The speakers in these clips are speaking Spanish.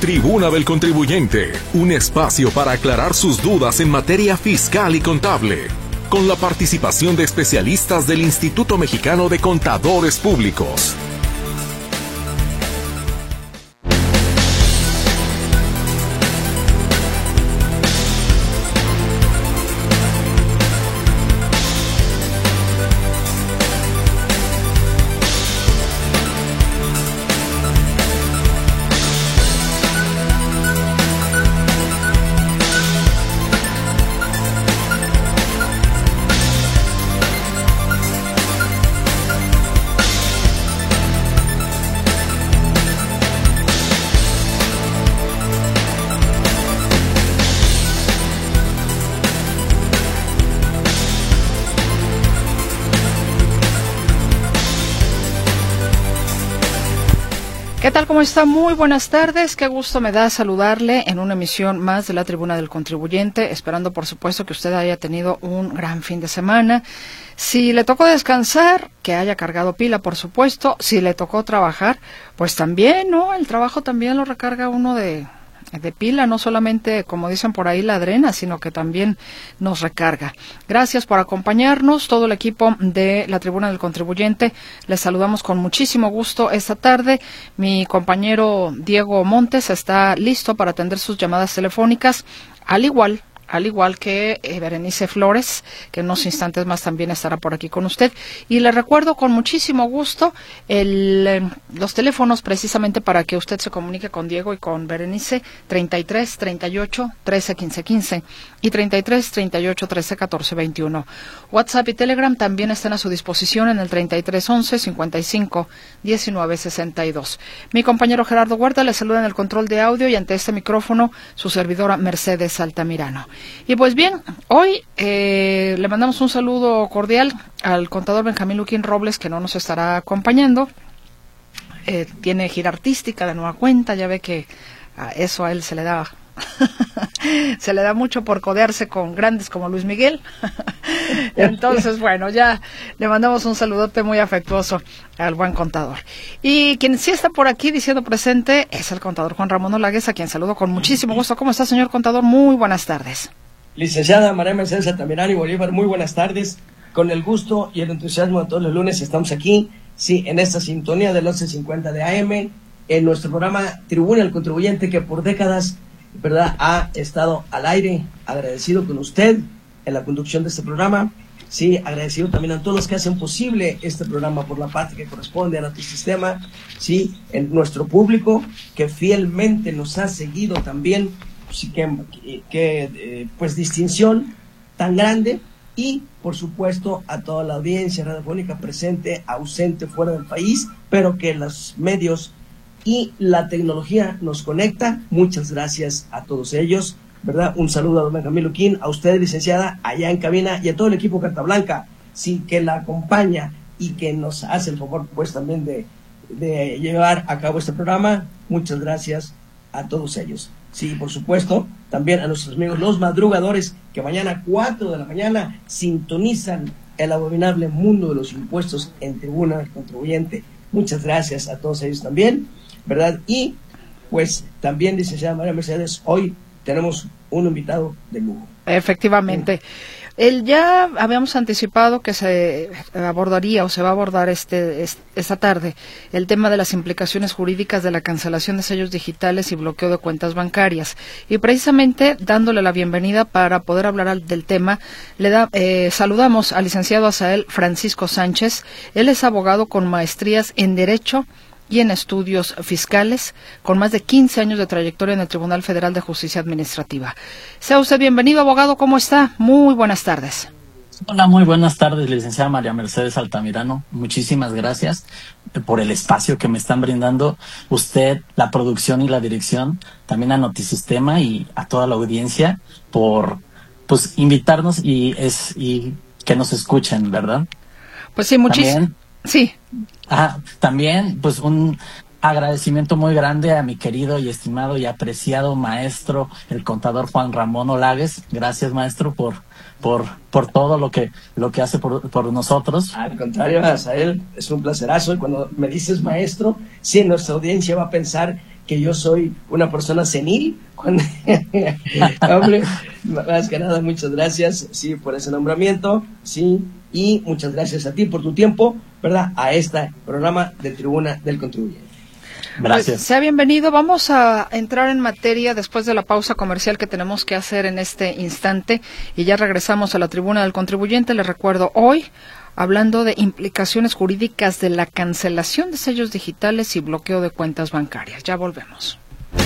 Tribuna del Contribuyente, un espacio para aclarar sus dudas en materia fiscal y contable, con la participación de especialistas del Instituto Mexicano de Contadores Públicos. ¿Qué tal? ¿Cómo está? Muy buenas tardes. Qué gusto me da saludarle en una emisión más de la Tribuna del Contribuyente, esperando por supuesto que usted haya tenido un gran fin de semana. Si le tocó descansar, que haya cargado pila, por supuesto. Si le tocó trabajar, pues también, ¿no? El trabajo también lo recarga uno de pila, no solamente, como dicen por ahí, la drena, sino que también nos recarga. Gracias por acompañarnos, todo el equipo de la Tribuna del Contribuyente. Les saludamos con muchísimo gusto esta tarde. Mi compañero Diego Montes está listo para atender sus llamadas telefónicas, al igual que Berenice Flores, que en unos instantes más también estará por aquí con usted. Y le recuerdo con muchísimo gusto los teléfonos precisamente para que usted se comunique con Diego y con Berenice: 33 38 13 15 15 y 33 38 13 14 21. WhatsApp y Telegram también están a su disposición en el 33 11 55 19 62. Mi compañero Gerardo Huerta le saluda en el control de audio, y ante este micrófono su servidora Mercedes Altamirano. Y pues bien, hoy le mandamos un saludo cordial al contador Benjamín Luquín Robles, que no nos estará acompañando. Tiene gira artística de nueva cuenta, ya ve que eso a él se le da se le da mucho por codearse con grandes como Luis Miguel. Entonces, bueno, ya le mandamos un saludote muy afectuoso al buen contador. Y quien sí está por aquí diciendo presente es el contador Juan Ramón Olagues, a quien saludo con muchísimo gusto. ¿Cómo está, señor contador? Muy buenas tardes. Licenciada María Mercedes Altamirano y Bolívar, muy buenas tardes. Con el gusto y el entusiasmo de todos los lunes estamos aquí, sí, en esta sintonía del 11:50 de AM, en nuestro programa Tribuna del Contribuyente, que por décadas, ¿verdad?, ha estado al aire. Agradecido con usted en la conducción de este programa. Sí, agradecido también a todos los que hacen posible este programa por la parte que corresponde a nuestro sistema. Sí, en nuestro público que fielmente nos ha seguido también. Sí, pues distinción tan grande. Y por supuesto a toda la audiencia radiofónica presente, ausente, fuera del país, pero que los medios y la tecnología nos conecta. Muchas gracias a todos ellos, ¿verdad? Un saludo a don Benjamín Luquín, a usted, licenciada, allá en cabina, y a todo el equipo Carta Blanca, sí, que la acompaña y que nos hace el favor, pues, también de llevar a cabo este programa. Muchas gracias a todos ellos. Sí, por supuesto, también a nuestros amigos los madrugadores, que mañana a 4 de la mañana sintonizan el abominable mundo de los impuestos en Tribuna del Contribuyente. Muchas gracias a todos ellos también, ¿verdad? Y pues también, licenciada María Mercedes, hoy tenemos un invitado de lujo. Efectivamente. Ya habíamos anticipado que se abordaría o se va a abordar esta tarde el tema de las implicaciones jurídicas de la cancelación de sellos digitales y bloqueo de cuentas bancarias. Y precisamente dándole la bienvenida para poder hablar del tema, saludamos al licenciado Asael Francisco Sánchez. Él es abogado con maestrías en Derecho y en Estudios Fiscales, con más de 15 años de trayectoria en el Tribunal Federal de Justicia Administrativa. Sea usted bienvenido, abogado. ¿Cómo está? Muy buenas tardes. Hola, muy buenas tardes, licenciada María Mercedes Altamirano. Muchísimas gracias por el espacio que me están brindando usted, la producción y la dirección, también a Notisistema y a toda la audiencia por invitarnos y que nos escuchen, ¿verdad? Pues sí, muchísimo. Sí. También, pues, un agradecimiento muy grande a mi querido y estimado y apreciado maestro, el contador Juan Ramón Olagues. Gracias, maestro, por todo lo que hace por nosotros. Al contrario, Asael, es un placerazo. Y cuando me dices maestro, sí, nuestra audiencia va a pensar que yo soy una persona senil. Hombre, más que nada, muchas gracias, sí, por ese nombramiento, sí, y muchas gracias a ti por tu tiempo, ¿verdad?, a este programa de Tribuna del Contribuyente. Gracias. Pues, sea bienvenido. Vamos a entrar en materia después de la pausa comercial que tenemos que hacer en este instante y ya regresamos a la Tribuna del Contribuyente. Les recuerdo hoy hablando de implicaciones jurídicas de la cancelación de sellos digitales y bloqueo de cuentas bancarias. Ya volvemos.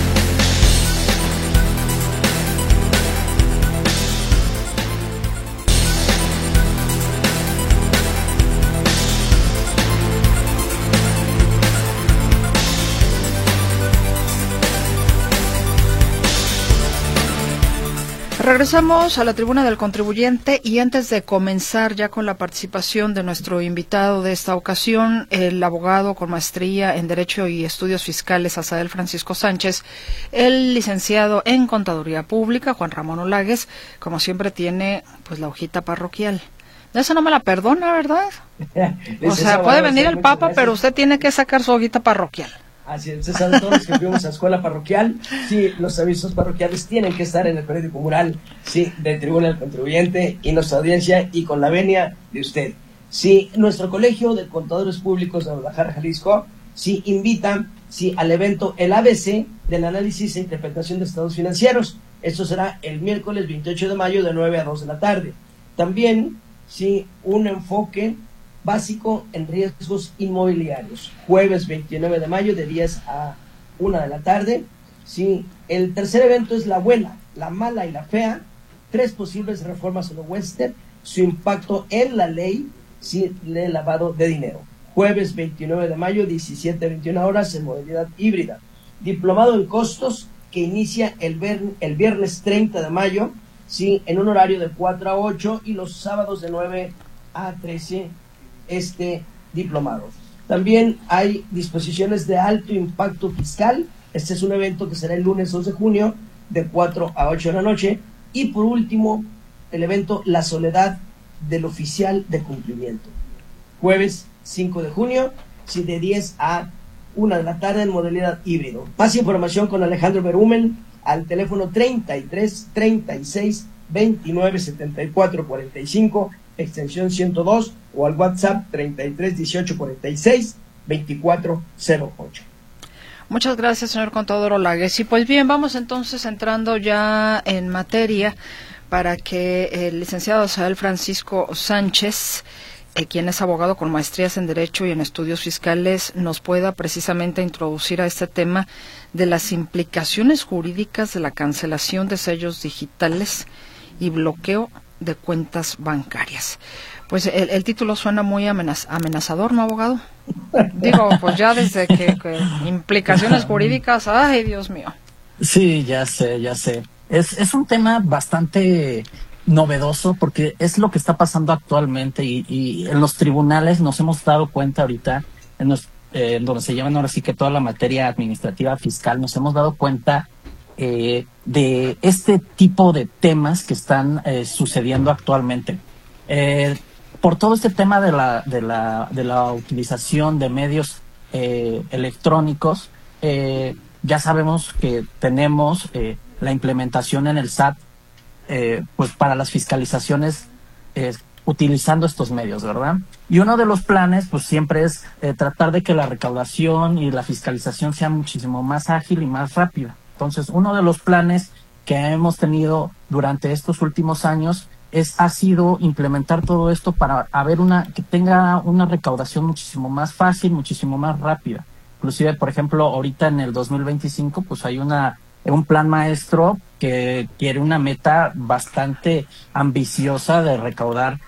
Regresamos a la Tribuna del Contribuyente y antes de comenzar ya con la participación de nuestro invitado de esta ocasión, el abogado con maestría en Derecho y Estudios Fiscales, Asael Francisco Sánchez, el licenciado en Contaduría Pública, Juan Ramón Olagues, como siempre tiene pues la hojita parroquial. Esa no me la perdona, ¿verdad? O sea, puede venir el Papa, pero usted tiene que sacar su hojita parroquial. Así es, ustedes saben, todos los que fuimos a escuela parroquial, sí, los avisos parroquiales tienen que estar en el periódico mural, sí, de Tribuna del Contribuyente y nuestra audiencia y con la venia de usted. Sí, nuestro Colegio de Contadores Públicos de Guadalajara, Jalisco, sí, invita, sí, al evento El ABC del análisis e interpretación de estados financieros. Esto será el miércoles 28 de mayo de 9 a 2 de la tarde. También, sí, un enfoque básico en riesgos inmobiliarios, jueves 29 de mayo de 10 a 1 de la tarde. Sí, el tercer evento es La Buena, La Mala y La Fea, 3 posibles reformas en el Western, su impacto en la ley, sí, de lavado de dinero. Jueves 29 de mayo, 17 a 21 horas en modalidad híbrida. Diplomado en costos que inicia el viernes 30 de mayo, sí, en un horario de 4 a 8 y los sábados de 9 a 13 este diplomado. También hay disposiciones de alto impacto fiscal. Este es un evento que será el lunes 2 de junio de 4 a 8 de la noche. Y por último, el evento La Soledad del Oficial de Cumplimiento. Jueves 5 de junio, sí, de 10 a 1 de la tarde en modalidad híbrido. Más información con Alejandro Berumen al teléfono 33 36 29 74 45, extensión 102, o al WhatsApp 33 18 46 24 08. Muchas gracias, señor contador Olagues. Y pues bien, vamos entonces entrando ya en materia para que el licenciado Asael Francisco Sánchez, quien es abogado con maestrías en Derecho y en Estudios Fiscales, nos pueda precisamente introducir a este tema de las implicaciones jurídicas de la cancelación de sellos digitales y bloqueo de cuentas bancarias. Pues el título suena muy amenazador, ¿no, abogado? Digo, pues ya desde que implicaciones jurídicas, ay, Dios mío. Sí, ya sé. Es un tema bastante novedoso porque es lo que está pasando actualmente y en los tribunales nos hemos dado cuenta ahorita, donde se llevan ahora sí que toda la materia administrativa fiscal, nos hemos dado cuenta de este tipo de temas que están sucediendo actualmente. Por todo este tema de la utilización de medios electrónicos, ya sabemos que tenemos la implementación en el SAT pues para las fiscalizaciones utilizando estos medios, ¿verdad? Y uno de los planes pues siempre es tratar de que la recaudación y la fiscalización sea muchísimo más ágil y más rápida. Entonces, uno de los planes que hemos tenido durante estos últimos años ha sido implementar todo esto para que tenga una recaudación muchísimo más fácil, muchísimo más rápida. Inclusive, por ejemplo, ahorita en el 2025, pues hay un plan maestro que quiere una meta bastante ambiciosa de recaudar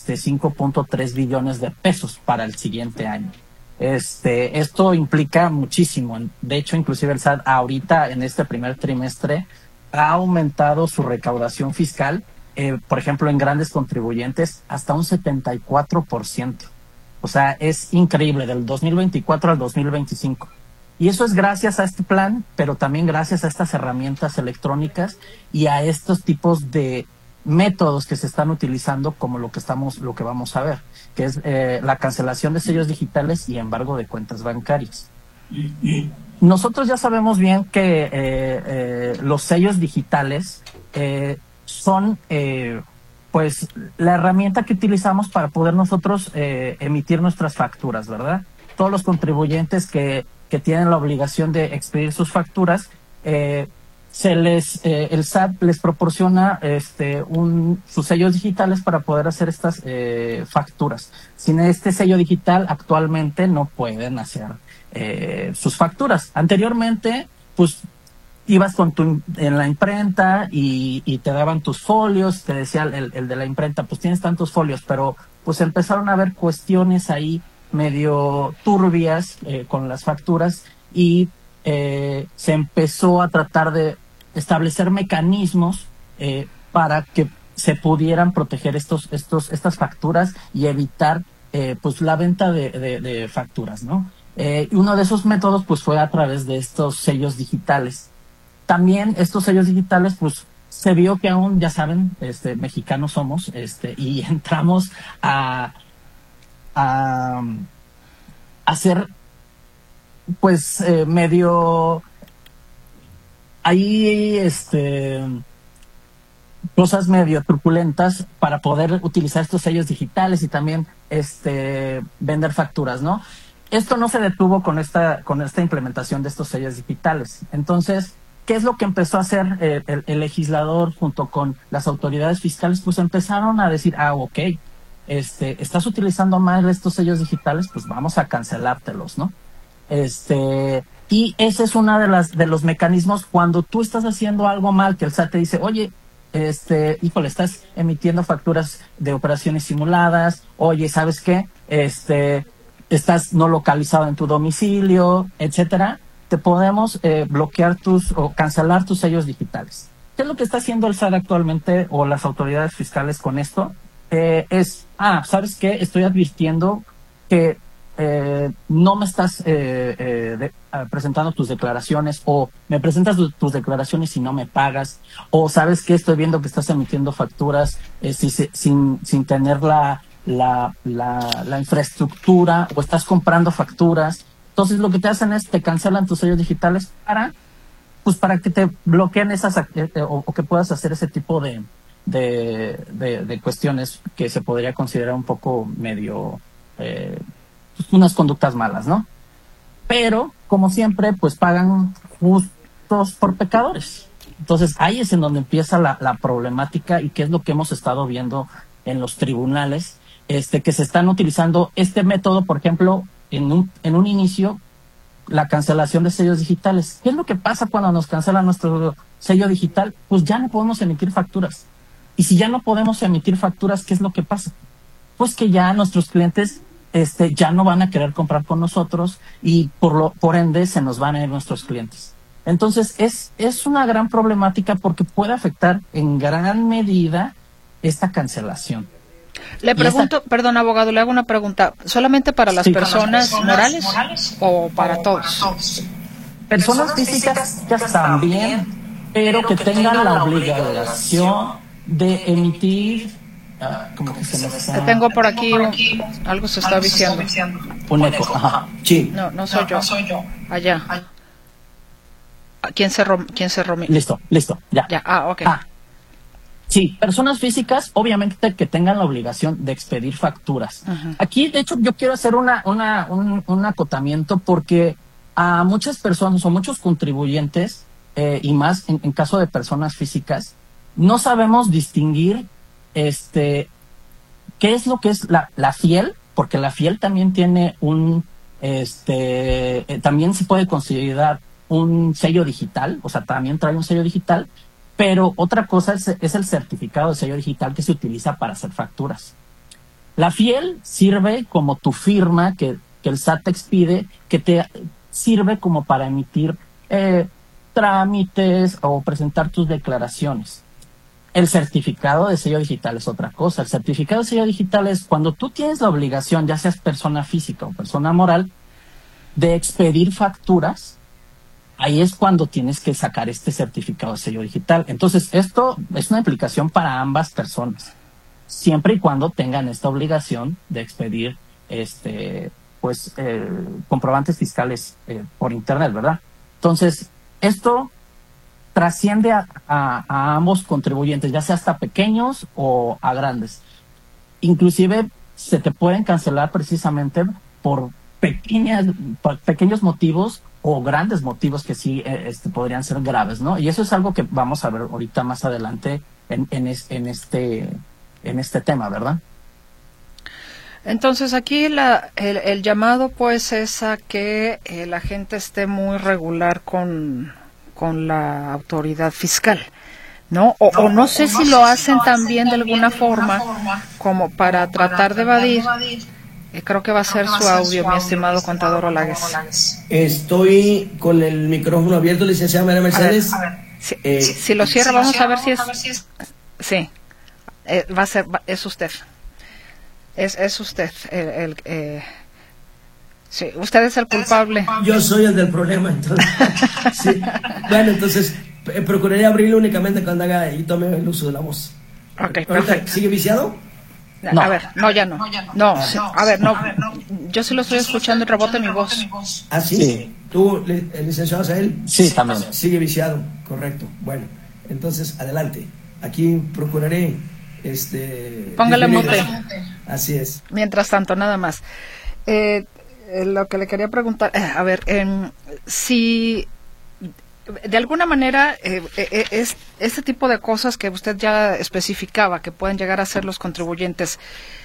5.3 billones de pesos para el siguiente año. Esto implica muchísimo. De hecho, inclusive el SAT ahorita en este primer trimestre ha aumentado su recaudación fiscal, por ejemplo, en grandes contribuyentes hasta un 74%. O sea, es increíble, del 2024 al 2025. Y eso es gracias a este plan, pero también gracias a estas herramientas electrónicas y a estos tipos de métodos que se están utilizando, como lo que vamos a ver, que es la cancelación de sellos digitales y embargo de cuentas bancarias. nosotros ya sabemos bien que los sellos digitales son pues la herramienta que utilizamos para poder nosotros emitir nuestras facturas, ¿verdad? Todos los contribuyentes que tienen la obligación de expedir sus facturas, el SAT les proporciona sus sellos digitales para poder hacer estas facturas. Sin este sello digital actualmente no pueden hacer sus facturas. Anteriormente, pues ibas en la imprenta y te daban tus folios, te decía el de la imprenta, pues tienes tantos folios, pero pues empezaron a haber cuestiones ahí medio turbias con las facturas y se empezó a tratar de establecer mecanismos para que se pudieran proteger estas facturas y evitar pues la venta de facturas, ¿no? Uno de esos métodos pues fue a través de estos sellos digitales. También estos sellos digitales pues se vio que aún, ya saben, mexicanos somos, y entramos a hacer pues medio ahí cosas medio truculentas para poder utilizar estos sellos digitales y también vender facturas, ¿no? Esto no se detuvo con esta implementación de estos sellos digitales. Entonces, ¿qué es lo que empezó a hacer el legislador junto con las autoridades fiscales? Pues empezaron a decir, ok, estás utilizando mal estos sellos digitales, pues vamos a cancelártelos, ¿no? Y ese es uno de los mecanismos cuando tú estás haciendo algo mal, que el SAT te dice, oye, híjole, estás emitiendo facturas de operaciones simuladas, oye, ¿sabes qué? Estás no localizado en tu domicilio, etcétera. Te podemos bloquear o cancelar tus sellos digitales. ¿Qué es lo que está haciendo el SAT actualmente o las autoridades fiscales con esto? ¿Sabes qué? Estoy advirtiendo que no me estás presentando tus declaraciones, o me presentas tus declaraciones y no me pagas, o ¿sabes qué? Estoy viendo que estás emitiendo facturas sin tener la infraestructura, o estás comprando facturas. Entonces lo que te hacen es te cancelan tus sellos digitales para que te bloqueen esas o que puedas hacer ese tipo de cuestiones que se podría considerar un poco medio unas conductas malas, ¿no? Pero como siempre pues pagan justos por pecadores. Entonces ahí es en donde empieza la problemática, y que es lo que hemos estado viendo en los tribunales, que se están utilizando este método, por ejemplo, en un inicio, la cancelación de sellos digitales. ¿Qué es lo que pasa cuando nos cancelan nuestro sello digital? Pues ya no podemos emitir facturas. Y si ya no podemos emitir facturas, ¿qué es lo que pasa? Pues que ya nuestros clientes ya no van a querer comprar con nosotros, y por ende se nos van a ir nuestros clientes. Entonces es una gran problemática, porque puede afectar en gran medida esta cancelación. Le pregunto, perdón, abogado, le hago una pregunta. ¿Solamente para las personas morales o para todos? Personas físicas también, pero que tengan la obligación de emitir. Como que se me está... Que tengo por aquí algo se está viciando. Un eco. Ajá. Sí. No soy yo. Allá. ¿Quién cerró? Listo, ya. Ok. Sí, personas físicas, obviamente, que tengan la obligación de expedir facturas. Uh-huh. Aquí, de hecho, yo quiero hacer un acotamiento, porque a muchas personas o muchos contribuyentes, y más en caso de personas físicas, no sabemos distinguir qué es lo que es la fiel, porque la fiel también tiene también se puede considerar un sello digital, o sea, también trae un sello digital. Pero otra cosa es el certificado de sello digital que se utiliza para hacer facturas. La fiel sirve como tu firma que el SAT te expide, que te sirve como para emitir trámites o presentar tus declaraciones. El certificado de sello digital es otra cosa. El certificado de sello digital es cuando tú tienes la obligación, ya seas persona física o persona moral, de expedir facturas. Ahí es cuando tienes que sacar este certificado de sello digital. Entonces, esto es una implicación para ambas personas, siempre y cuando tengan esta obligación de expedir pues comprobantes fiscales por internet, ¿verdad? Entonces, esto trasciende a ambos contribuyentes, ya sea hasta pequeños o a grandes. Inclusive se te pueden cancelar precisamente por pequeños motivos o grandes motivos que sí podrían ser graves, ¿no? Y eso es algo que vamos a ver ahorita más adelante en este tema, ¿verdad? Entonces aquí el llamado pues es a que la gente esté muy regular con la autoridad fiscal, ¿no? O no sé si lo hacen también de alguna forma como para tratar de evadir. Creo que va a ser su audio, mi estimado contador Olagues. Estoy con el micrófono abierto, licenciada María Mercedes. A ver. Si lo cierra, vamos a ver si es... Sí, va a ser, es usted. Es usted sí, usted es el culpable. Yo soy el del problema, entonces. Sí. Bueno, entonces procuraré abrirlo únicamente cuando haga y tome el uso de la voz. Ok, perfecto. ¿Sigue viciado? No. A ver, no, ya no. A ver, no. Yo sí lo estoy escuchando y rebota mi voz. ¿Ah, sí? Sí. ¿Tú, el licenciado Asael? Sí, también. Sigue viciado, correcto. Bueno, entonces, adelante. Aquí procuraré... Póngale mute. Así es. Mientras tanto, nada más. Lo que le quería preguntar, a ver, si de alguna manera este tipo de cosas que usted ya especificaba que pueden llegar a ser los contribuyentes,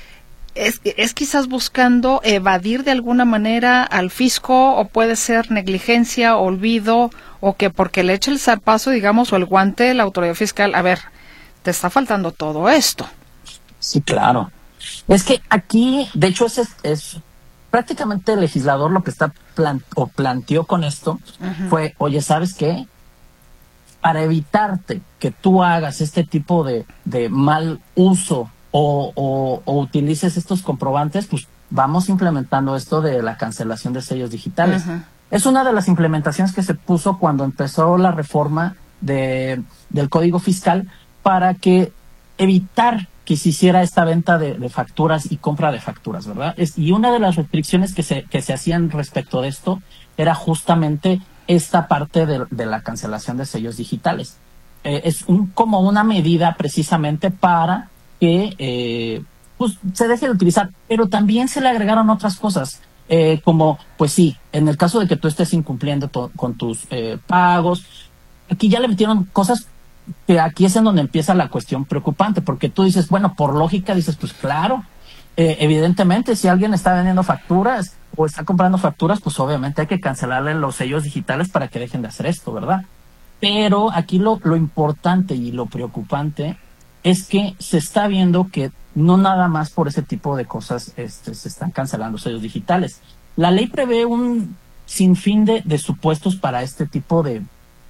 es quizás buscando evadir de alguna manera al fisco, o puede ser negligencia, olvido, o que porque le eche el zarpazo, digamos, o el guante la autoridad fiscal, a ver, te está faltando todo esto. Sí, claro. Es que aquí, de hecho, es prácticamente el legislador lo que planteó con esto fue, oye, ¿sabes qué? Para evitarte que tú hagas este tipo de mal uso o utilices estos comprobantes, pues vamos implementando esto de la cancelación de sellos digitales. Es una de las implementaciones que se puso cuando empezó la reforma del Código Fiscal para que evitar que se hiciera esta venta de facturas y compra de facturas, ¿verdad? Y una de las restricciones que se hacían respecto de esto era justamente esta parte de la cancelación de sellos digitales. Es como una medida precisamente para que pues se deje de utilizar, pero también se le agregaron otras cosas, como, pues sí, en el caso de que tú estés incumpliendo con tus pagos, aquí ya le metieron cosas que aquí es en donde empieza la cuestión preocupante, porque tú dices, bueno, por lógica dices, pues claro, evidentemente si alguien está vendiendo facturas o está comprando facturas, pues obviamente hay que cancelarle los sellos digitales para que dejen de hacer esto, ¿verdad? Pero aquí lo importante y lo preocupante es que se está viendo que no nada más por ese tipo de cosas se están cancelando sellos digitales. La ley prevé un sinfín de supuestos para este tipo de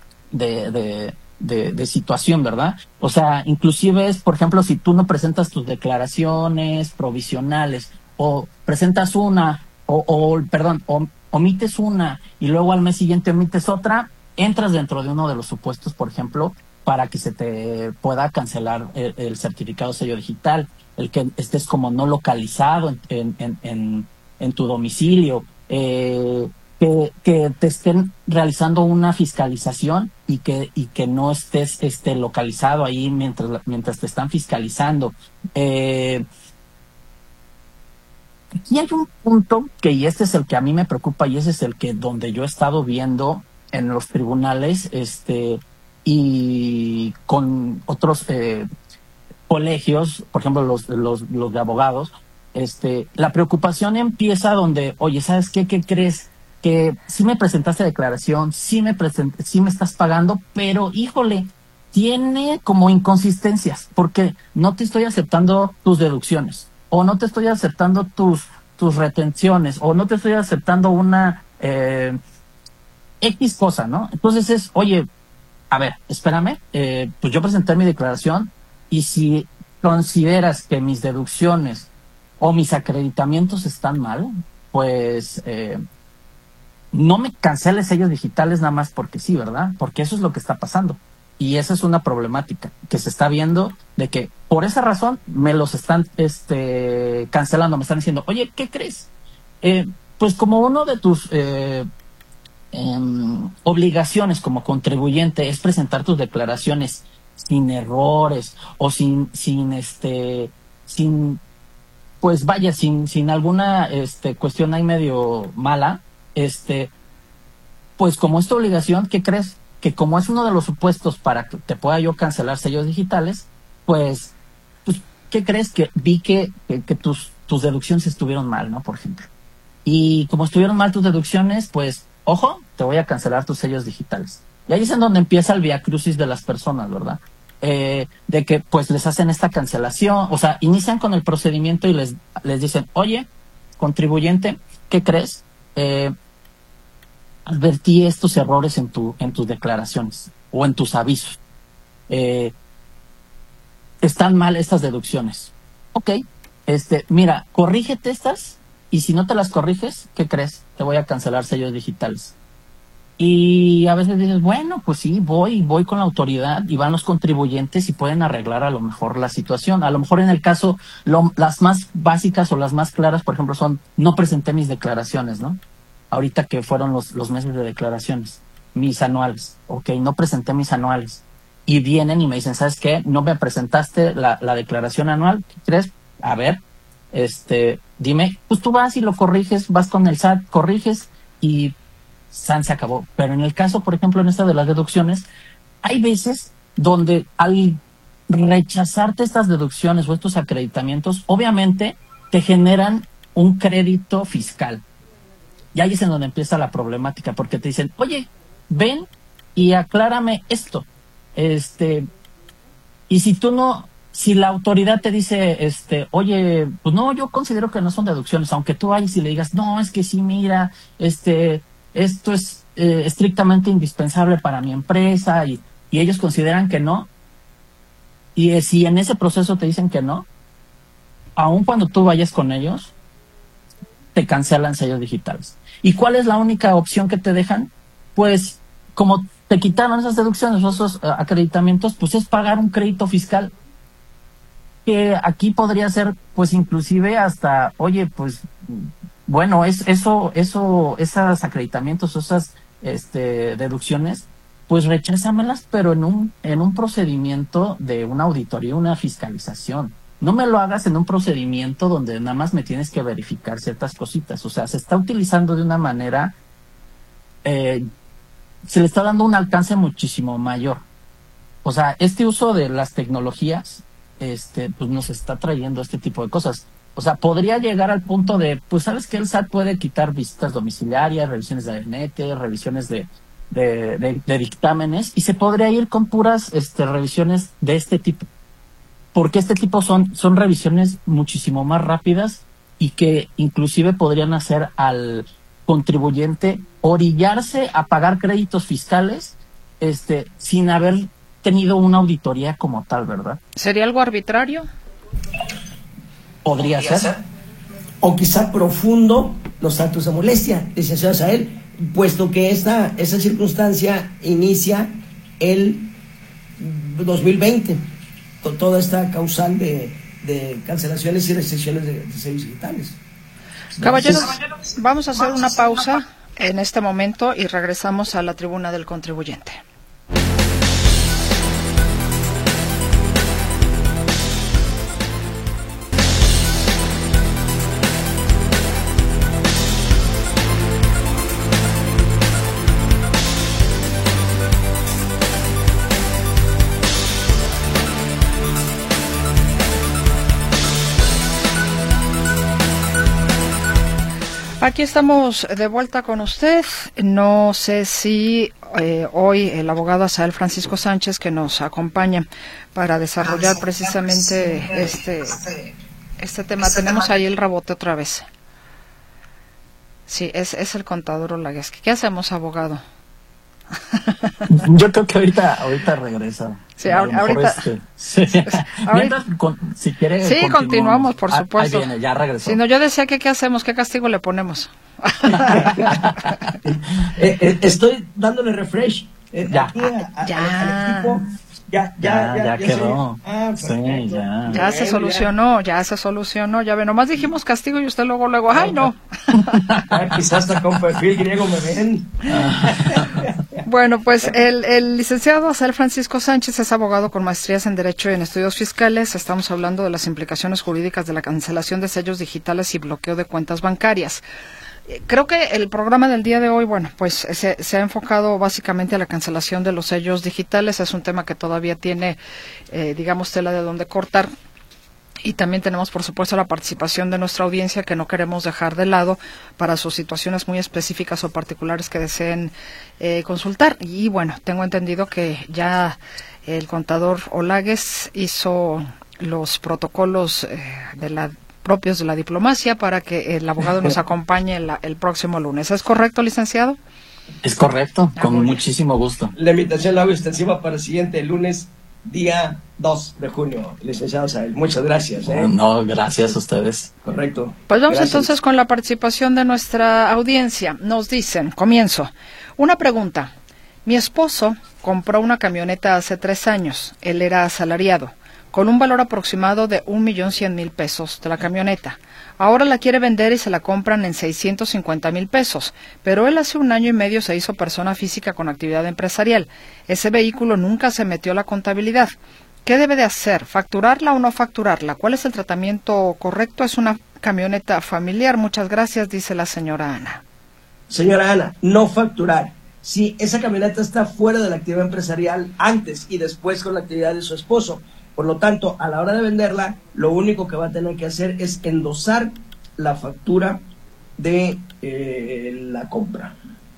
situación, ¿verdad? O sea, inclusive es, por ejemplo, si tú no presentas tus declaraciones provisionales o presentas una o omites una y luego al mes siguiente omites otra, entras dentro de uno de los supuestos, por ejemplo, para que se te pueda cancelar el certificado sello digital, el que estés como no localizado en tu domicilio, que te estén realizando una fiscalización y que no estés localizado ahí mientras te están fiscalizando. Aquí hay un punto y este es el que a mí me preocupa y ese es el que donde yo he estado viendo en los tribunales y con otros colegios, por ejemplo los de abogados, la preocupación empieza donde, oye, ¿sabes qué? ¿Qué crees? Que sí me presentaste declaración, sí me estás pagando, pero híjole, tiene como inconsistencias, porque no te estoy aceptando tus deducciones, o no te estoy aceptando tus retenciones, o no te estoy aceptando una X cosa, ¿no? Entonces es, oye, a ver, espérame, pues yo presenté mi declaración y si consideras que mis deducciones o mis acreditamientos están mal, pues no me canceles sellos digitales nada más porque sí, ¿verdad? Porque eso es lo que está pasando. Y esa es una problemática que se está viendo de que por esa razón me los están cancelando, me están diciendo, oye, ¿qué crees? pues como uno de tus obligaciones como contribuyente es presentar tus declaraciones sin errores o sin pues vaya, sin alguna cuestión ahí medio mala, pues como es tu obligación, ¿qué crees? Que como es uno de los supuestos para que te pueda yo cancelar sellos digitales, pues ¿qué crees? Que vi que tus deducciones estuvieron mal, ¿no? Por ejemplo. Y como estuvieron mal tus deducciones, pues, ojo, te voy a cancelar tus sellos digitales. Y ahí es en donde empieza el viacrucis de las personas, ¿verdad? De que pues les hacen esta cancelación, o sea, inician con el procedimiento y les dicen, oye, contribuyente, ¿qué crees? Advertí estos errores en tus declaraciones o en tus avisos. Están mal estas deducciones. Ok, mira, corrígete estas y si no te las corriges, ¿qué crees? Te voy a cancelar sellos digitales. Y a veces dices, bueno, pues sí, voy con la autoridad y van los contribuyentes y pueden arreglar a lo mejor la situación. A lo mejor en el caso, las más básicas o las más claras, por ejemplo, son no presenté mis declaraciones, ¿no? Ahorita que fueron los meses de declaraciones, mis anuales. Ok, no presenté mis anuales. Y vienen y me dicen, ¿sabes qué? No me presentaste la declaración anual. ¿Qué crees? A ver, dime, pues tú vas y lo corriges, vas con el SAT, corriges y se acabó. Pero en el caso, por ejemplo, en esta de las deducciones, hay veces donde al rechazarte estas deducciones o estos acreditamientos, obviamente te generan un crédito fiscal. Y ahí es en donde empieza la problemática, porque te dicen, oye, ven y aclárame esto. Y si la autoridad te dice, oye, pues no, yo considero que no son deducciones, aunque tú vayas y le digas, no, es que sí, mira, esto es estrictamente indispensable para mi empresa, y ellos consideran que no, y si en ese proceso te dicen que no, aun cuando tú vayas con ellos, te cancelan sellos digitales. ¿Y cuál es la única opción que te dejan? Pues, como te quitaron esas deducciones o esos acreditamientos, pues es pagar un crédito fiscal, que aquí podría ser, pues inclusive hasta, oye, pues, bueno, esas acreditamientos, esas deducciones, pues recházamelas, pero en un procedimiento de una auditoría, una fiscalización. No me lo hagas en un procedimiento donde nada más me tienes que verificar ciertas cositas. O sea, se está utilizando de una manera, se le está dando un alcance muchísimo mayor. O sea, este uso de las tecnologías, pues nos está trayendo este tipo de cosas. O sea, podría llegar al punto de, pues sabes que el SAT puede quitar visitas domiciliarias, revisiones de gabinete, revisiones de dictámenes, y se podría ir con puras revisiones de este tipo. Porque este tipo son revisiones muchísimo más rápidas y que inclusive podrían hacer al contribuyente orillarse a pagar créditos fiscales sin haber tenido una auditoría como tal, ¿verdad? ¿Sería algo arbitrario? Podría ser. O quizá profundo los actos de molestia, licenciado Asael, puesto que esa circunstancia inicia el 2020. Con toda esta causal de cancelaciones y restricciones de sellos digitales. Caballeros, vamos a hacer una pausa en este momento y regresamos a la tribuna del contribuyente. Aquí estamos de vuelta con usted. No sé si hoy el abogado Asael Francisco Sánchez, que nos acompaña para desarrollar precisamente este tema. Tenemos ahí el rebote otra vez. Sí, es el contador Olaguesque. ¿Qué hacemos, abogado? Yo creo que ahorita regresa. Sí, ahorita. Sí. Mientras, si quiere. Sí, continuamos, por supuesto. Ahí viene, ya regresó. Si no, yo decía que qué hacemos, qué castigo le ponemos. Estoy dándole refresh ya. aquí al equipo Ya quedó. Sí, ya se solucionó, ya ve, nomás dijimos castigo y usted luego, ¡ay, no! Quizás hasta con perfil griego me ven. Bueno, pues el licenciado Asael Francisco Sánchez es abogado con maestrías en Derecho y en Estudios Fiscales. Estamos hablando de las implicaciones jurídicas de la cancelación de sellos digitales y bloqueo de cuentas bancarias. Creo que el programa del día de hoy, bueno, pues se ha enfocado básicamente a la cancelación de los sellos digitales. Es un tema que todavía tiene, digamos, tela de donde cortar. Y también tenemos, por supuesto, la participación de nuestra audiencia que no queremos dejar de lado para sus situaciones muy específicas o particulares que deseen consultar. Y bueno, tengo entendido que ya el contador Olagues hizo los protocolos propios de la diplomacia para que el abogado nos acompañe el próximo lunes. ¿Es correcto, licenciado? Es correcto, con muchísimo gusto. La invitación la hago extensiva para el siguiente lunes, día 2 de junio, licenciado Asael. Muchas gracias. No, gracias a ustedes. Correcto. Pues vamos Gracias. entonces con la participación de nuestra audiencia. Nos dicen, comienzo. Una pregunta. Mi esposo compró una camioneta hace 3 años. Él era asalariado, con un valor aproximado de 1,100,000 pesos de la camioneta. Ahora la quiere vender y se la compran en 650,000 pesos, pero él hace 1 año y medio se hizo persona física con actividad empresarial. Ese vehículo nunca se metió a la contabilidad. ¿Qué debe de hacer? ¿Facturarla o no facturarla? ¿Cuál es el tratamiento correcto? Es una camioneta familiar. Muchas gracias, dice la señora Ana. Señora Ana, no facturar. Si esa camioneta está fuera de la actividad empresarial antes y después con la actividad de su esposo, por lo tanto, a la hora de venderla, lo único que va a tener que hacer es endosar la factura de la compra.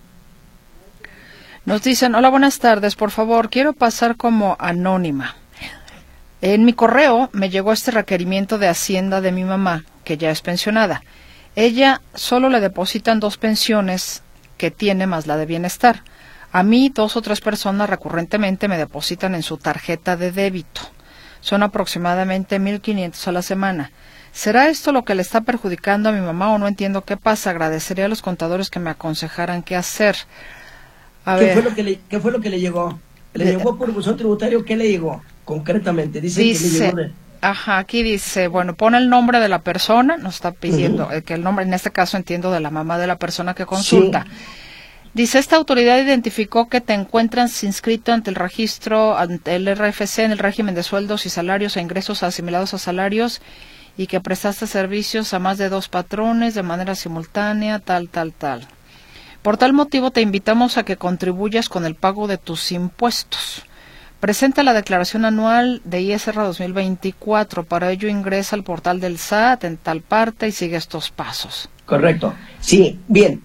Nos dicen, hola, buenas tardes, por favor, quiero pasar como anónima. En mi correo me llegó este requerimiento de Hacienda de mi mamá, que ya es pensionada. Ella solo le depositan 2 pensiones que tiene más la de bienestar. A mí 2 o 3 personas recurrentemente me depositan en su tarjeta de débito. Son aproximadamente 1,500 a la semana. ¿Será esto lo que le está perjudicando a mi mamá o no entiendo qué pasa? Agradecería a los contadores que me aconsejaran qué hacer. ¿Qué fue lo que le llegó? ¿Le llegó por buzón tributario? ¿Qué le llegó concretamente? Dice que le llegó aquí dice, bueno, pone el nombre de la persona, nos está pidiendo que el nombre, en este caso entiendo de la mamá de la persona que consulta. Sí. Dice, esta autoridad identificó que te encuentras inscrito ante el registro, ante el RFC, en el régimen de sueldos y salarios e ingresos asimilados a salarios y que prestaste servicios a más de 2 patrones de manera simultánea, tal. Por tal motivo te invitamos a que contribuyas con el pago de tus impuestos. Presenta la declaración anual de ISR 2024. Para ello ingresa al portal del SAT en tal parte y sigue estos pasos. Correcto. Sí, bien.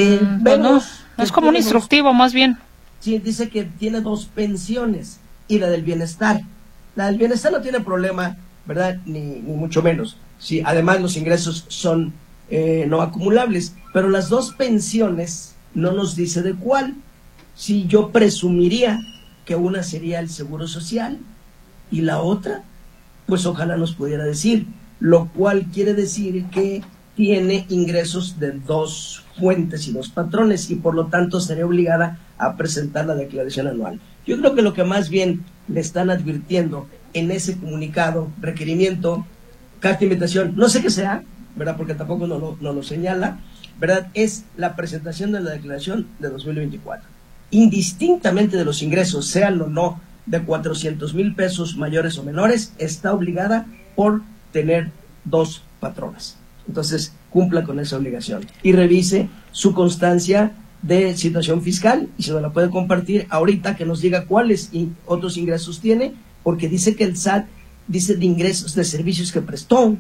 No es como un instructivo, más bien. Sí, dice que tiene 2 pensiones y la del bienestar. La del bienestar no tiene problema, ¿verdad? Ni mucho menos. Sí, además los ingresos son no acumulables, pero las 2 pensiones no nos dice de cuál. Sí, yo presumiría que una sería el Seguro Social y la otra, pues ojalá nos pudiera decir, lo cual quiere decir que tiene ingresos de 2 fuentes y 2 patrones y por lo tanto estaría obligada a presentar la declaración anual. Yo creo que lo que más bien le están advirtiendo en ese comunicado, requerimiento, carta de invitación, no sé qué sea, ¿verdad? Porque tampoco no lo señala, ¿verdad? Es la presentación de la declaración de 2024. Indistintamente de los ingresos, sean o no de 400,000 pesos mayores o menores, está obligada por tener 2 patrones. Entonces, cumpla con esa obligación y revise su constancia de situación fiscal y se la puede compartir ahorita, que nos diga cuáles otros ingresos tiene, porque dice que el SAT dice de ingresos de servicios que prestó,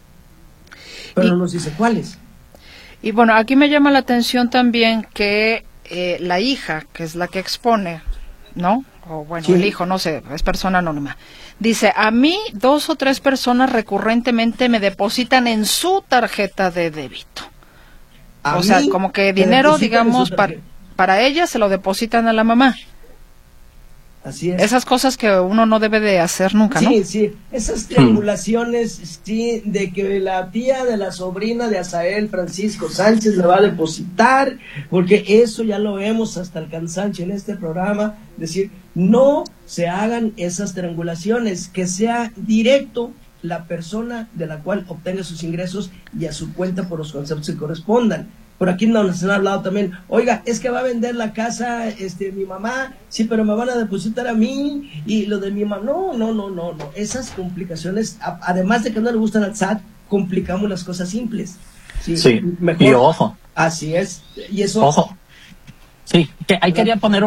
pero no nos dice cuáles. Y bueno, aquí me llama la atención también que la hija, que es la que expone, ¿no? O bueno, sí. El hijo, no sé, es persona anónima. Dice, a mí 2 o 3 personas recurrentemente me depositan en su tarjeta de débito. O sea, como que dinero, digamos, para ella se lo depositan a la mamá. Así es. Esas cosas que uno no debe de hacer nunca, ¿no? Sí, sí, esas triangulaciones, sí, de que la tía de la sobrina de Asael Francisco Sánchez le va a depositar, porque eso ya lo vemos hasta el cansancio en este programa, decir, no se hagan esas triangulaciones, que sea directo la persona de la cual obtenga sus ingresos y a su cuenta por los conceptos que correspondan. Por aquí nos han hablado también, oiga, es que va a vender la casa mi mamá, sí, pero me van a depositar a mí, y lo de mi mamá, no, esas complicaciones, además de que no le gustan al SAT, complicamos las cosas simples. Sí, mejor. Y ojo. Así es, y eso... Ojo. Sí, que ahí quería poner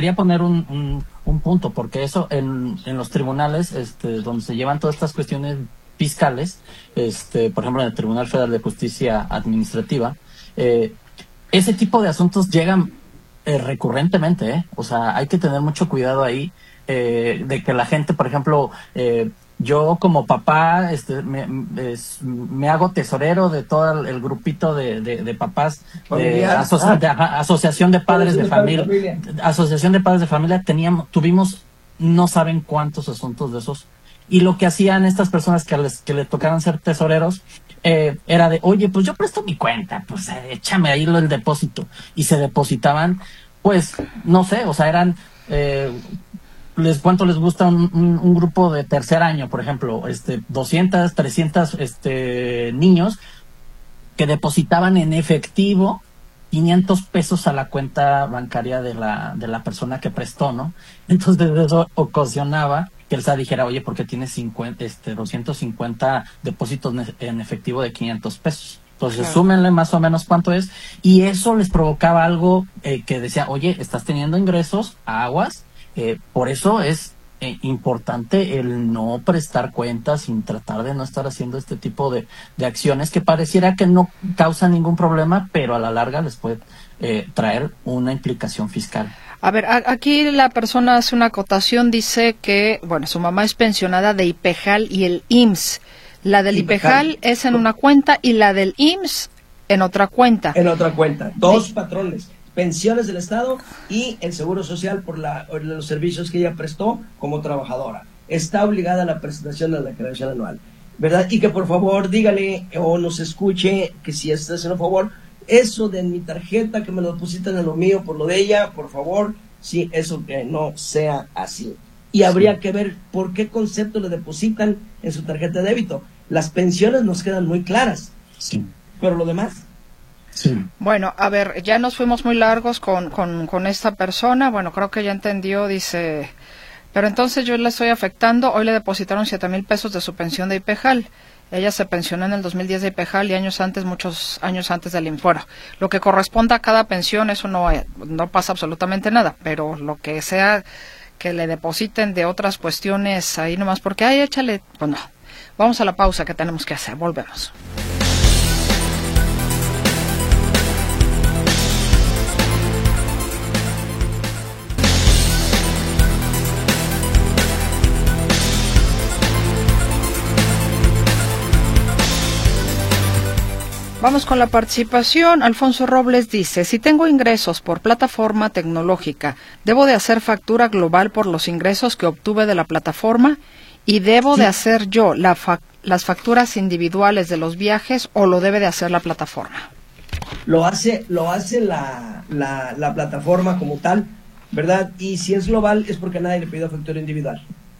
un punto, porque eso en los tribunales, donde se llevan todas estas cuestiones fiscales, por ejemplo en el Tribunal Federal de Justicia Administrativa, ese tipo de asuntos llegan recurrentemente, o sea, hay que tener mucho cuidado ahí, de que la gente, por ejemplo, yo como papá me hago tesorero de todo el grupito de papás de asociación de padres de familia, asociación de padres de familia, tuvimos no saben cuántos asuntos de esos, y lo que hacían estas personas que le tocaban ser tesoreros era de, oye, pues yo presto mi cuenta, pues échame ahí el depósito, y se depositaban, pues no sé, o sea, eran ¿cuánto les gusta un grupo de tercer año, por ejemplo? 200, 300 niños que depositaban en efectivo 500 pesos a la cuenta bancaria de la persona que prestó, ¿no? Entonces eso ocasionaba que el SAT dijera, oye, ¿por qué tienes 250 depósitos en efectivo de 500 pesos? Entonces, claro, súmenle más o menos cuánto es, y eso les provocaba algo que decía, oye, estás teniendo ingresos, aguas. Por eso es importante el no prestar cuentas, sin tratar de no estar haciendo este tipo de acciones que pareciera que no causan ningún problema, pero a la larga les puede traer una implicación fiscal. A ver, aquí la persona hace una acotación, dice que, bueno, su mamá es pensionada de IPEJAL y el IMSS. La del IPEJAL es en una cuenta y la del IMSS en otra cuenta. En otra cuenta, dos patrones. Pensiones del Estado y el Seguro Social por los servicios que ella prestó como trabajadora. Está obligada a la presentación de la declaración anual, ¿verdad? Y que por favor dígale o nos escuche que si está haciendo favor, eso de mi tarjeta que me lo depositan en lo mío por lo de ella, por favor, sí, eso que no sea así. Y habría que ver por qué concepto le depositan en su tarjeta de débito. Las pensiones nos quedan muy claras, sí, pero lo demás... Sí. Bueno, a ver, ya nos fuimos muy largos con esta persona. Bueno, creo que ya entendió, dice, pero entonces yo le estoy afectando. Hoy le depositaron 7,000 pesos de su pensión de IPEJAL. Ella se pensionó en el 2010 de IPEJAL y muchos años antes del INFORO. Lo que corresponda a cada pensión, eso no pasa absolutamente nada, pero lo que sea que le depositen de otras cuestiones ahí nomás porque, ay, échale, pues no. Vamos a la pausa que tenemos que hacer, volvemos. Vamos con la participación. Alfonso Robles dice, si tengo ingresos por plataforma tecnológica, ¿debo de hacer factura global por los ingresos que obtuve de la plataforma? ¿Y debo de hacer yo las facturas individuales de los viajes o lo debe de hacer la plataforma? Lo hace la plataforma como tal, ¿verdad? Y si es global es porque nadie le pidió factura individual.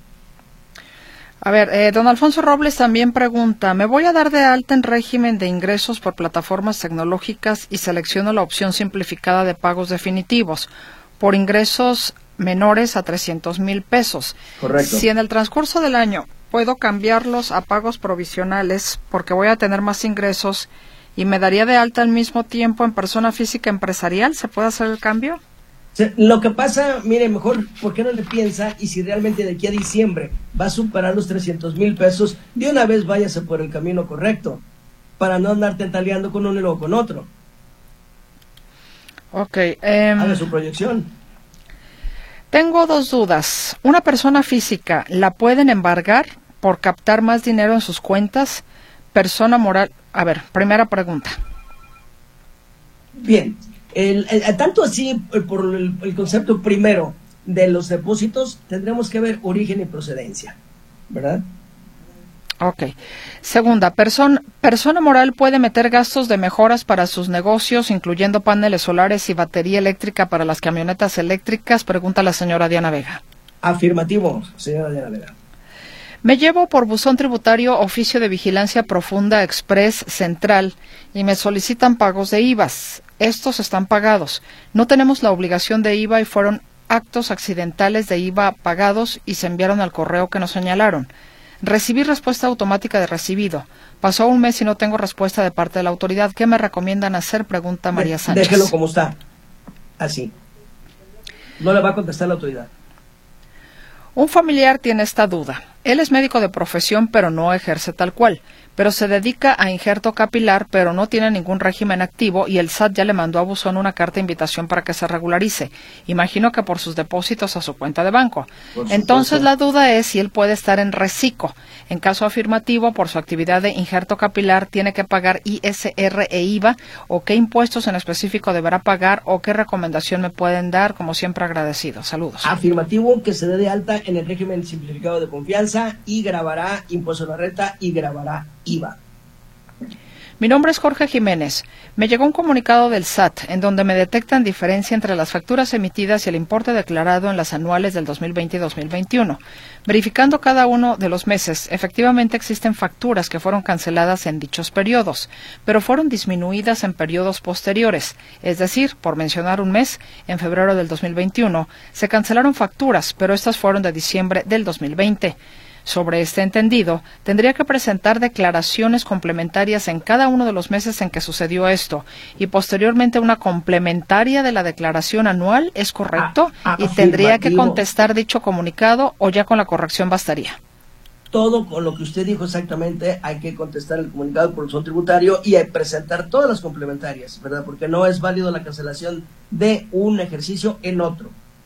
A ver, don Alfonso Robles también pregunta, ¿me voy a dar de alta en régimen de ingresos por plataformas tecnológicas y selecciono la opción simplificada de pagos definitivos por ingresos menores a 300,000 pesos? Correcto. Si en el transcurso del año puedo cambiarlos a pagos provisionales porque voy a tener más ingresos y me daría de alta al mismo tiempo en persona física empresarial, ¿se puede hacer el cambio? Lo que pasa, mire, mejor, ¿por qué no le piensa? Y si realmente de aquí a diciembre va a superar los 300,000 pesos, de una vez váyase por el camino correcto, para no andar tentaleando con uno y luego con otro. Ok. Haga su proyección. Tengo dos dudas. ¿Una persona física la pueden embargar por captar más dinero en sus cuentas? Persona moral... A ver, primera pregunta. Bien. Tanto así, por el concepto primero, de los depósitos tendremos que ver origen y procedencia, ¿verdad? Ok. Segunda, persona moral puede meter gastos de mejoras para sus negocios, incluyendo paneles solares y batería eléctrica para las camionetas eléctricas, pregunta la señora Diana Vega. Afirmativo, señora Diana Vega. Me llevo por buzón tributario oficio de vigilancia profunda express central y me solicitan pagos de IVAs. Estos están pagados. No tenemos la obligación de IVA y fueron actos accidentales de IVA pagados y se enviaron al correo que nos señalaron. Recibí respuesta automática de recibido. Pasó un mes y no tengo respuesta de parte de la autoridad. ¿Qué me recomiendan hacer? Pregunta María Sánchez. Déjelo como está. Así. No le va a contestar la autoridad. Un familiar tiene esta duda. Él es médico de profesión, pero no ejerce tal cual. Pero se dedica a injerto capilar, pero no tiene ningún régimen activo y el SAT ya le mandó a buzón una carta de invitación para que se regularice. Imagino que por sus depósitos a su cuenta de banco. Entonces la duda es si él puede estar en reciclo. En caso afirmativo, por su actividad de injerto capilar, tiene que pagar ISR e IVA, o qué impuestos en específico deberá pagar, o qué recomendación me pueden dar, como siempre agradecido. Saludos. Afirmativo, que se dé de alta en el régimen simplificado de confianza y grabará impuesto a la renta y grabará IVA. Mi nombre es Jorge Jiménez. Me llegó un comunicado del SAT en donde me detectan diferencia entre las facturas emitidas y el importe declarado en las anuales del 2020 y 2021. Verificando cada uno de los meses, efectivamente existen facturas que fueron canceladas en dichos periodos, pero fueron disminuidas en periodos posteriores. Es decir, por mencionar un mes, en febrero del 2021, se cancelaron facturas, pero estas fueron de diciembre del 2020. Sobre este entendido, tendría que presentar declaraciones complementarias en cada uno de los meses en que sucedió esto y posteriormente una complementaria de la declaración anual, ¿es correcto? Y tendría que contestar dicho comunicado o ya con la corrección bastaría. Todo con lo que usted dijo exactamente, hay que contestar el comunicado por buzón tributario y presentar todas las complementarias, ¿verdad? Porque no es válido la cancelación de un ejercicio en otro.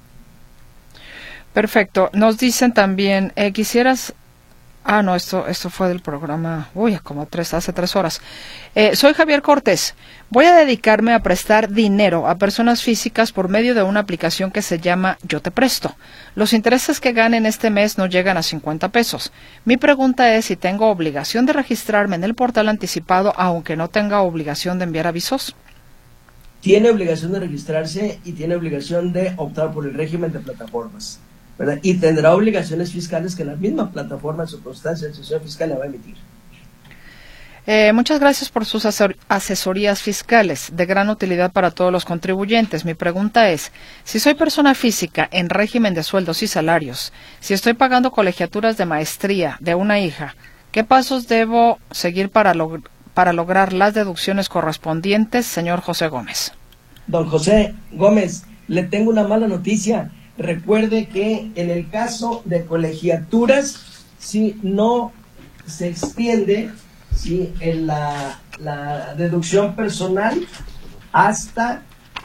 Perfecto. Nos dicen también, quisieras... no, esto fue del programa, hace 3 horas. Soy Javier Cortés. Voy a dedicarme a prestar dinero a personas físicas por medio de una aplicación que se llama Yo Te Presto. Los intereses que ganen este mes no llegan a 50 pesos. Mi pregunta es si tengo obligación de registrarme en el portal anticipado, aunque no tenga obligación de enviar avisos. Tiene obligación de registrarse y tiene obligación de optar por el régimen de plataformas, ¿verdad? Y tendrá obligaciones fiscales que la misma plataforma en su constancia de institución fiscal le va a emitir. Muchas gracias por sus asesorías fiscales, de gran utilidad para todos los contribuyentes. Mi pregunta es, si soy persona física en régimen de sueldos y salarios, si estoy pagando colegiaturas de maestría de una hija, ¿qué pasos debo seguir para lograr las deducciones correspondientes, señor José Gómez? Don José Gómez, le tengo una mala noticia. Recuerde que en el caso de colegiaturas, si no se extiende en la deducción personal hasta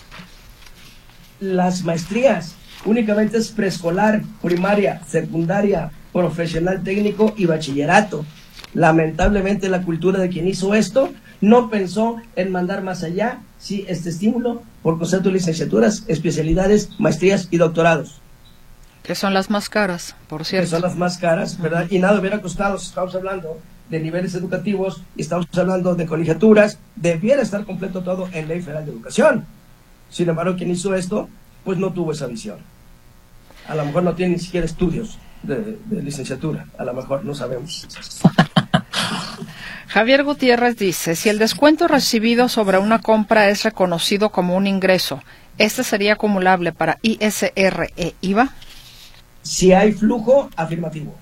las maestrías, únicamente es preescolar, primaria, secundaria, profesional técnico y bachillerato. Lamentablemente la cultura de quien hizo esto no pensó en mandar más allá este estímulo por concepto de licenciaturas, especialidades, maestrías y doctorados. Que son las más caras, por cierto. Que son las más caras, ¿verdad? Y nada hubiera costado, estamos hablando de niveles educativos, y estamos hablando de colegiaturas, debiera estar completo todo en Ley Federal de Educación. Sin embargo, quien hizo esto, pues no tuvo esa visión. A lo mejor no tiene ni siquiera estudios de licenciatura, a lo mejor no sabemos. Javier Gutiérrez dice, si el descuento recibido sobre una compra es reconocido como un ingreso, ¿este sería acumulable para ISR e IVA? Si hay flujo, afirmativo.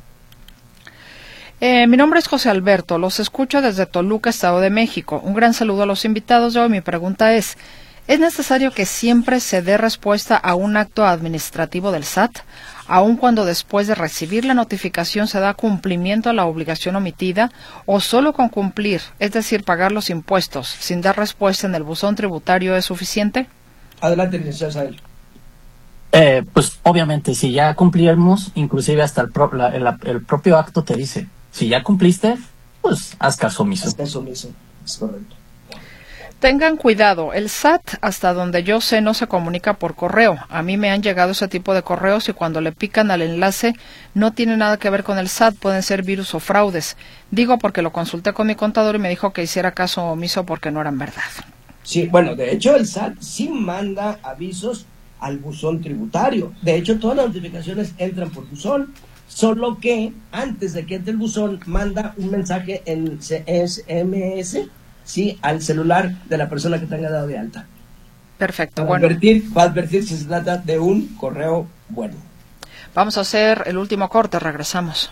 Mi nombre es José Alberto, los escucho desde Toluca, Estado de México. Un gran saludo a los invitados de hoy. Mi pregunta ¿es necesario que siempre se dé respuesta a un acto administrativo del SAT, aun cuando después de recibir la notificación se da cumplimiento a la obligación omitida, o solo con cumplir, es decir, pagar los impuestos, sin dar respuesta en el buzón tributario es suficiente? Adelante, licenciado Sael. Pues obviamente, si ya cumplimos, inclusive hasta el propio acto te dice, si ya cumpliste, pues haz caso omiso. Haz caso omiso, es correcto. Tengan cuidado, el SAT, hasta donde yo sé, no se comunica por correo. A mí me han llegado ese tipo de correos y cuando le pican al enlace no tiene nada que ver con el SAT, pueden ser virus o fraudes. Digo porque lo consulté con mi contador y me dijo que hiciera caso omiso porque no eran verdad. Sí, bueno, de hecho el SAT sí manda avisos al buzón tributario. De hecho, todas las notificaciones entran por buzón, solo que antes de que entre el buzón manda un mensaje en SMS, sí, al celular de la persona que tenga dado de alta. Perfecto, Va a advertir si se trata de un correo bueno. Vamos a hacer el último corte, regresamos.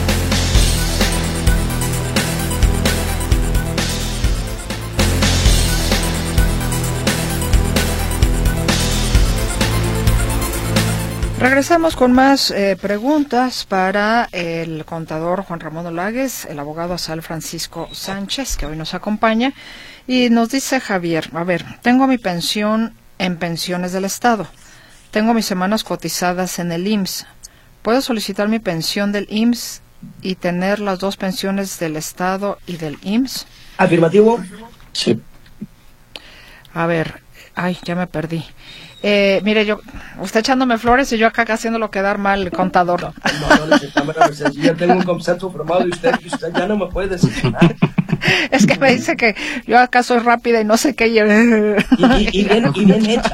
Regresamos con más preguntas para el contador Juan Ramón Olagues, el abogado Asal Francisco Sánchez, que hoy nos acompaña, y nos dice Javier, a ver, tengo mi pensión en pensiones del Estado, tengo mis semanas cotizadas en el IMSS, ¿puedo solicitar mi pensión del IMSS y tener las dos pensiones del Estado y del IMSS? ¿Afirmativo? Sí. A ver, ya me perdí. Mire, usted echándome flores y yo acá haciéndolo quedar mal, contador. No, yo tengo un concepto formado y usted ya no me puede decepcionar. Es que me dice que yo acá soy rápida y no sé qué. Y bien hecha.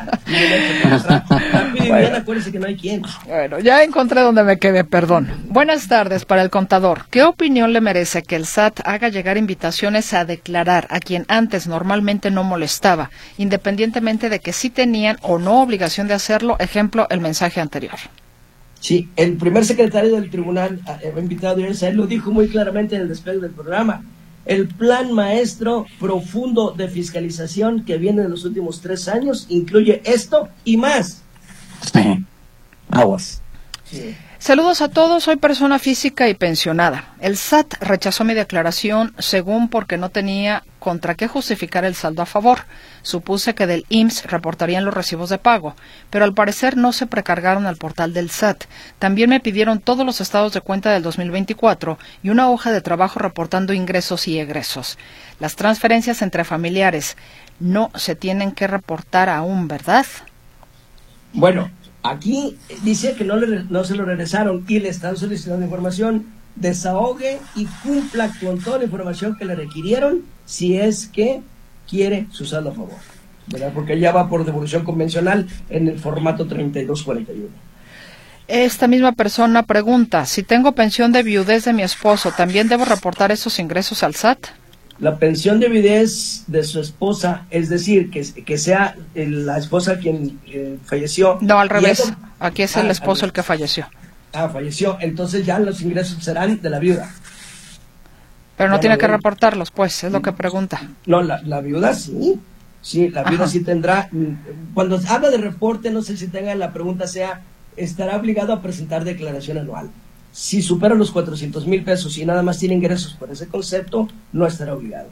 Rápido y bien, acuérdese que no hay quien. Bueno, ya encontré donde me quedé, perdón. Buenas tardes para el contador. ¿Qué opinión le merece que el SAT haga llegar invitaciones a declarar a quien antes normalmente no molestaba, independientemente de que sí tenían o no obligación de hacerlo? Ejemplo, el mensaje anterior. Sí, el primer secretario del tribunal invitado, él lo dijo muy claramente en el despegue del programa. El plan maestro profundo de fiscalización que viene de los últimos 3 años incluye esto y más. Sí. Aguas. Sí. Saludos a todos, soy persona física y pensionada. El SAT rechazó mi declaración según porque no tenía contra qué justificar el saldo a favor. Supuse que del IMSS reportarían los recibos de pago, pero al parecer no se precargaron al portal del SAT. También me pidieron todos los estados de cuenta del 2024 y una hoja de trabajo reportando ingresos y egresos. Las transferencias entre familiares no se tienen que reportar aún, ¿verdad? Bueno, aquí dice que no se lo regresaron y le están solicitando información. Desahogue y cumpla con toda la información que le requirieron si es que quiere su saldo a favor, ¿verdad? Porque ya va por devolución convencional en el formato 3241. Esta misma persona pregunta, si tengo pensión de viudez de mi esposo, ¿también debo reportar esos ingresos al SAT? La pensión de viudez de su esposa, es decir, que sea la esposa quien falleció. No, al revés. Aquí es el esposo el que falleció. Falleció. Entonces ya los ingresos serán de la viuda. Pero no tiene que reportarlos, pues, es lo que pregunta. No, la viuda sí. Sí, la viuda sí tendrá. Cuando habla de reporte, no sé si tenga la pregunta sea, estará obligado a presentar declaración anual. Si supera los 400,000 pesos y nada más tiene ingresos por ese concepto, no estará obligado.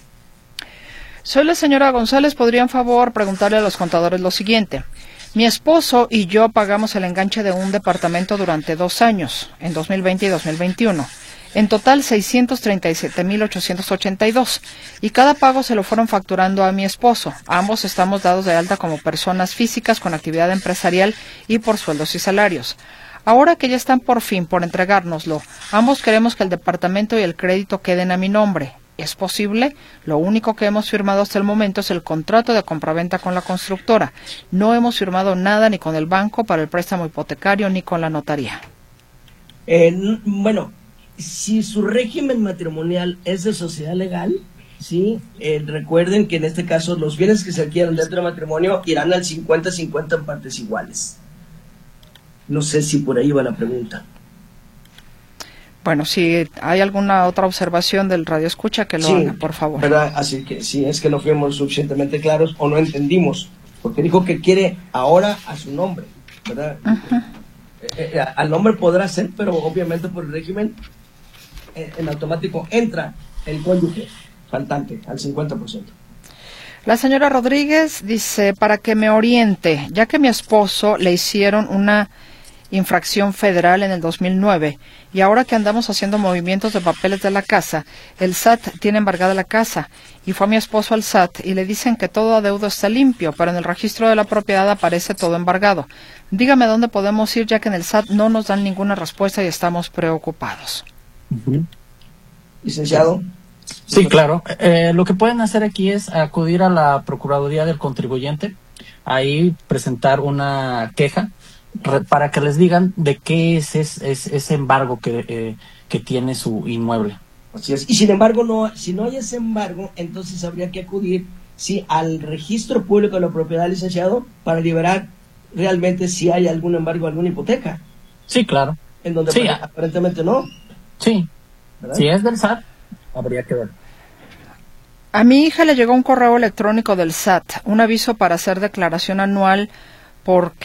Soy la señora González. ¿Podría, en favor, preguntarle a los contadores lo siguiente? Mi esposo y yo pagamos el enganche de un departamento durante 2 años, en 2020 y 2021. En total, 637,882. Y cada pago se lo fueron facturando a mi esposo. Ambos estamos dados de alta como personas físicas con actividad empresarial y por sueldos y salarios. Ahora que ya están por fin por entregárnoslo, ambos queremos que el departamento y el crédito queden a mi nombre. ¿Es posible? Lo único que hemos firmado hasta el momento es el contrato de compraventa con la constructora. No hemos firmado nada ni con el banco para el préstamo hipotecario ni con la notaría. Bueno, si su régimen matrimonial es de sociedad legal, sí, recuerden que en este caso los bienes que se adquieran dentro del matrimonio irán al 50-50 en partes iguales. No sé si por ahí va la pregunta. Bueno, si hay alguna otra observación del radio escucha, que lo haga, por favor. ¿Verdad? Así que sí, es que no fuimos suficientemente claros o no entendimos, porque dijo que quiere ahora a su nombre, ¿verdad? Al nombre podrá ser, pero obviamente por el régimen en automático entra el cónyuge faltante al 50%. La señora Rodríguez dice, para que me oriente, ya que a mi esposo le hicieron una infracción federal en el 2009. Y ahora que andamos haciendo movimientos de papeles de la casa, el SAT tiene embargada la casa. Y fue a mi esposo al SAT y le dicen que todo adeudo está limpio, pero en el registro de la propiedad aparece todo embargado. Dígame dónde podemos ir, ya que en el SAT no nos dan ninguna respuesta y estamos preocupados. Licenciado. Sí, claro. Lo que pueden hacer aquí es acudir a la Procuraduría del Contribuyente, ahí presentar una queja para que les digan de qué es ese embargo que tiene su inmueble. Así es. Y sin embargo, si no hay ese embargo, entonces habría que acudir al registro público de la propiedad, licenciado, para liberar realmente si hay algún embargo, alguna hipoteca. Sí, claro. En donde sí, aparentemente no. Sí. ¿Verdad? Si es del SAT, habría que ver. A mi hija le llegó un correo electrónico del SAT, un aviso para hacer declaración anual por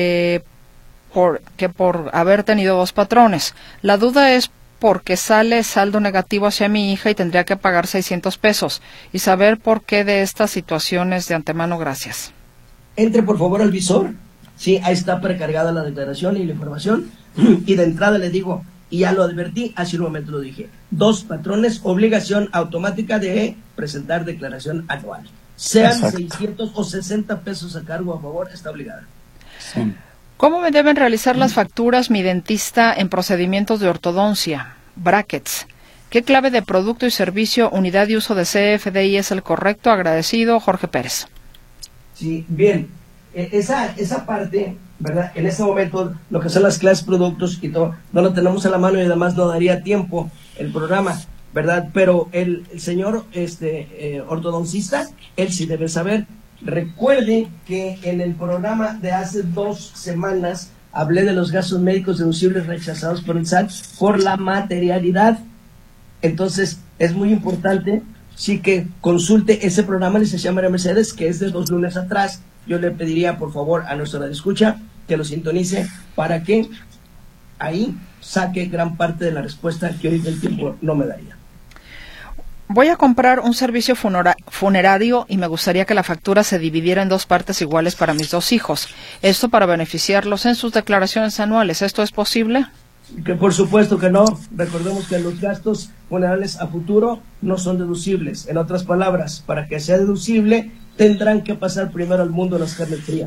haber tenido 2 patrones. La duda es porque sale saldo negativo hacia mi hija y tendría que pagar 600 pesos. Y saber por qué de estas situaciones de antemano, gracias. Entre por favor al visor. Sí, ahí está precargada la declaración y la información. Y de entrada le digo, y ya lo advertí, hace un momento lo dije, 2 patrones, obligación automática de presentar declaración anual. Sean Exacto. 600 o 60 pesos a cargo a favor, está obligada. Sí. ¿Cómo me deben realizar las facturas mi dentista en procedimientos de ortodoncia? Brackets. ¿Qué clave de producto y servicio, unidad de uso de CFDI es el correcto? Agradecido, Jorge Pérez. Sí, bien. Esa parte, ¿verdad? En este momento, lo que son las clases, productos y todo, no lo tenemos a la mano y además no daría tiempo el programa, ¿verdad? Pero el señor ortodoncista, él sí debe saber. Recuerde que en el programa de hace 2 semanas hablé de los gastos médicos deducibles rechazados por el SAT por la materialidad. Entonces, es muy importante, sí, que consulte ese programa, licenciada María Mercedes, que es de 2 lunes atrás. Yo le pediría, por favor, a nuestra radioescucha que lo sintonice para que ahí saque gran parte de la respuesta que hoy del tiempo no me daría. Voy a comprar un servicio funerario y me gustaría que la factura se dividiera en 2 partes iguales para mis 2 hijos. Esto para beneficiarlos en sus declaraciones anuales. ¿Esto es posible? Que por supuesto que no. Recordemos que los gastos funerales a futuro no son deducibles. En otras palabras, para que sea deducible, tendrán que pasar primero al mundo de las carnes frías.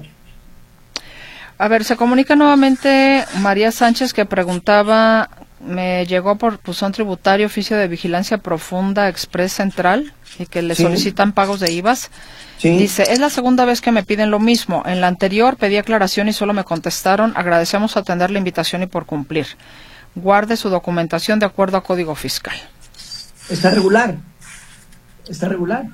A ver, se comunica nuevamente María Sánchez, que preguntaba, me llegó por buzón tributario oficio de vigilancia profunda Express Central y que le solicitan pagos de IVAs. Sí. Dice, es la segunda vez que me piden lo mismo. En la anterior pedí aclaración y solo me contestaron, agradecemos atender la invitación y por cumplir. Guarde su documentación de acuerdo a Código Fiscal. Está regular. Está regular.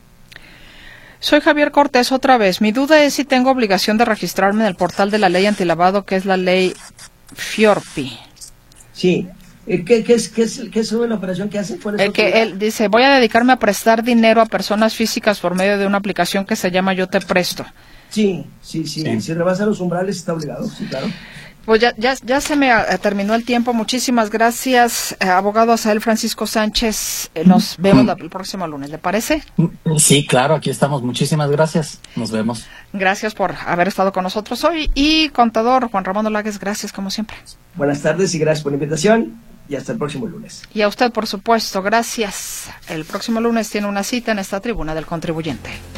Soy Javier Cortés otra vez. Mi duda es si tengo obligación de registrarme en el portal de la ley antilavado, que es la ley FIORPI. Sí. ¿Qué es una operación que hace? Que él dice, voy a dedicarme a prestar dinero a personas físicas por medio de una aplicación que se llama Yo Te Presto. Sí. Si rebasa los umbrales está obligado, sí, claro. Pues ya se me terminó el tiempo. Muchísimas gracias, abogado Asael Francisco Sánchez. Nos vemos el próximo lunes, ¿le parece? Sí, claro, aquí estamos. Muchísimas gracias. Nos vemos. Gracias por haber estado con nosotros hoy. Y contador Juan Ramón Olagues, gracias como siempre. Buenas tardes y gracias por la invitación. Y hasta el próximo lunes. Y a usted, por supuesto, gracias. El próximo lunes tiene una cita en esta tribuna del contribuyente.